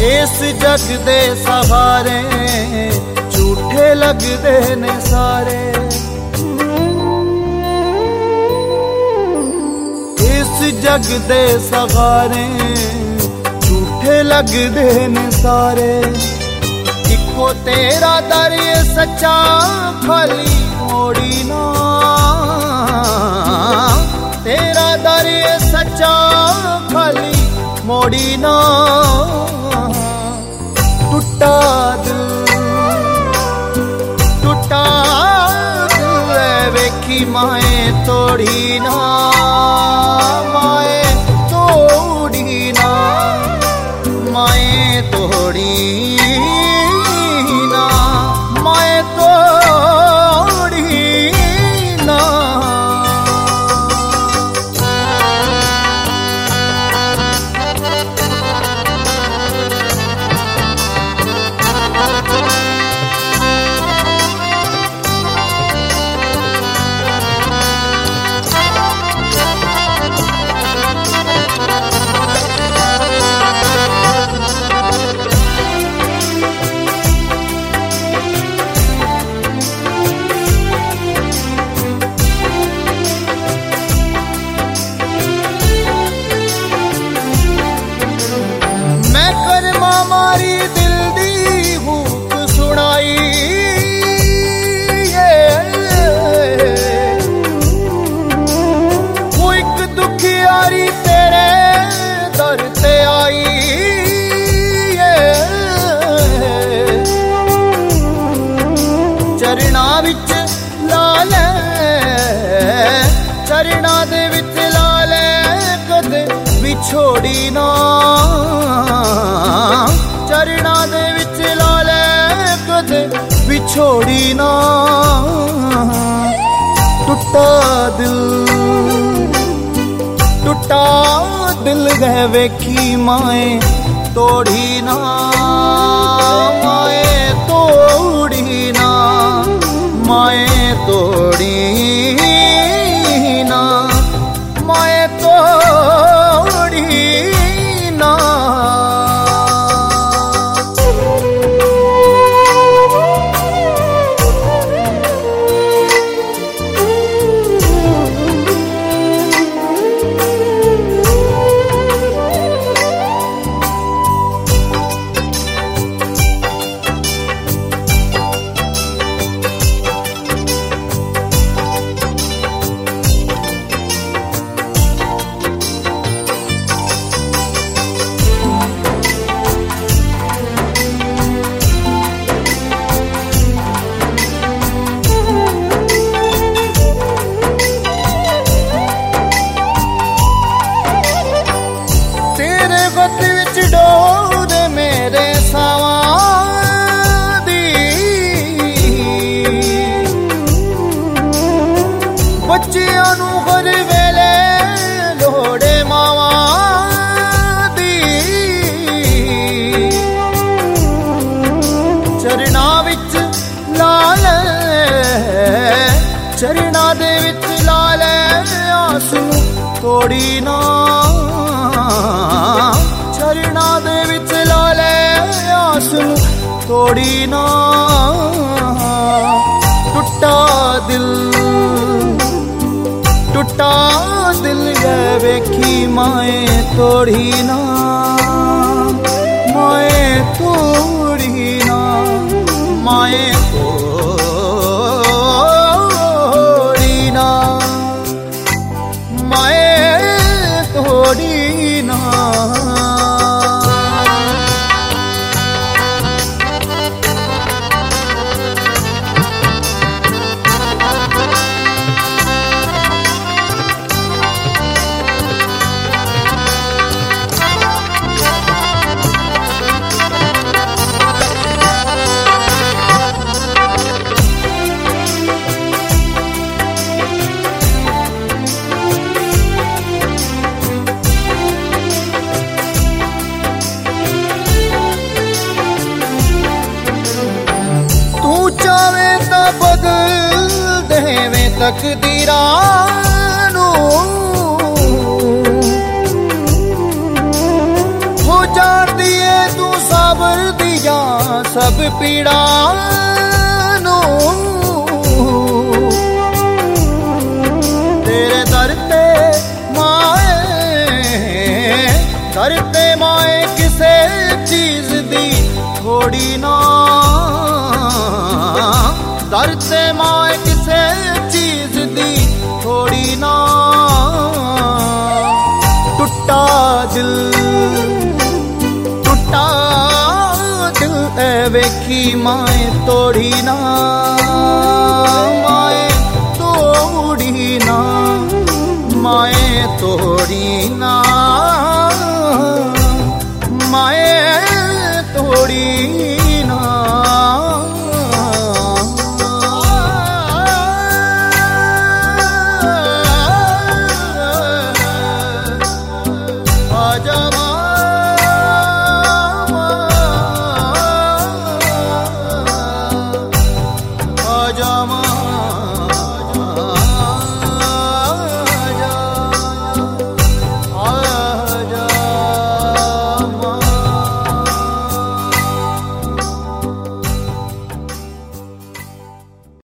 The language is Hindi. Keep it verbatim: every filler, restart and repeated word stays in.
इस जग दे सहारे झूठे लगदे ने सारे। इस जग दे सहारे झूठे लगदे ने सारे। इको तेरा दर सच्चा खाली मोड़ी ना, तेरा दर सच्चा खाली मोड़ी ना। टूटा दिल टूटा दिल वेखी माए तोड़ी ना, माए तोड़ी ना, माए तोड़ी ना, माए तोड़ी ना। मारी दिल दी हुक सुनाई, वो एक दुखियारी तेरे दर ते आई। चरणा विच लाले चरणा दे विच लाले कदे विछोड़ी ना, चरणा दे विच लाले कदे विछोड़ी ना। टूटा दिल टूटा दिल गए वेखी माए तोड़ी ना, माए तोड़ी ना, माए तोड़ी ना, माए तोड़ी ना। डोर मेरे सावां दी बच्चियां नू हर वेले लोड़े मावां दी। चरणा विच लाले चरणा दे विच लाले आंसू तोड़ी ना, चरणा दे विच लाले आंसू तोड़ी ना। टूटा दिल टूटा दिल गए वेखी माए तोड़ी ना, माए तोड़ी ना, माए तोड़ी ना, माए तोड़ी ना। बदल देवे तकदीरां नू, हो जान दिए तू सा सब पीड़ा नू तेरे दर ते माए, दर ते माए किसे चीज दी थोड़ी ना, दर ते माए किसे चीज दी थोड़ी ना। टुटा दिल टुटा दिल ए वेखी माए तोड़ी ना, माए तोड़ी ना, माए तोड़ी ना, माए तोड़ी ना। आजा